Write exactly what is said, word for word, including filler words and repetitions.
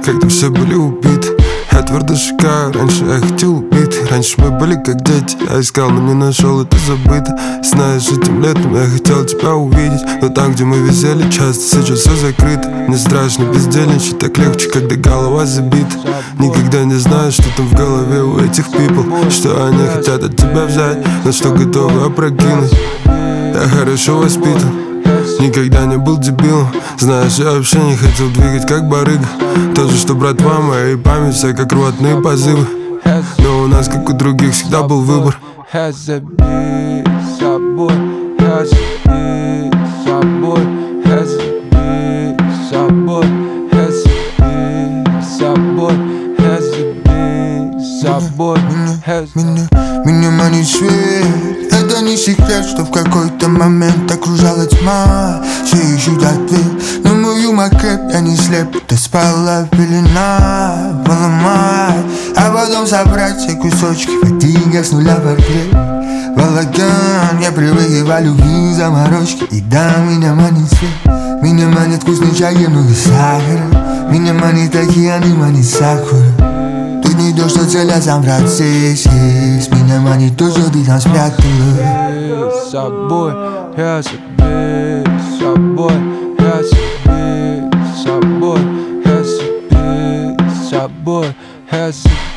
когда все были убиты. Я твердо шагаю, раньше я хотел убить. Раньше мы были как дети, я искал, но не нашел, это забыто. Знаешь, этим летом я хотел тебя увидеть, но там, где мы висели, часто сейчас все закрыто. Мне страшно бездельничать, так легче, когда голова забита. Никогда не знаешь, что там в голове у этих people, что они хотят от тебя взять, но что готовы опрокинуть. Я хорошо воспитан, никогда не был дебилом. Знаешь, я вообще не хотел двигать как барыга. То же, что брат, мама и память, вся как рвотные позывы. Но у нас, как у других, всегда был выбор. Меня, меня манит свет. Это не секрет, что в какой-то момент окружала тьма. Все ищут ответ, но мой юмор креп, я не слеп. Ты спала пелена, поломать, а потом собрать все кусочки в деньгах с нуля портрет. Балаган, я привыкла любви заморочки. И да, меня манит свет. Меня манит вкусный чай и много сахара. Меня манит океан и манит сакура. Тут не то, что цель, а сам процесс есть. Меня манит то, что ты там спрятала. С собой, я себе, с собой, я себе, с собой, я себе, с собой, я себе.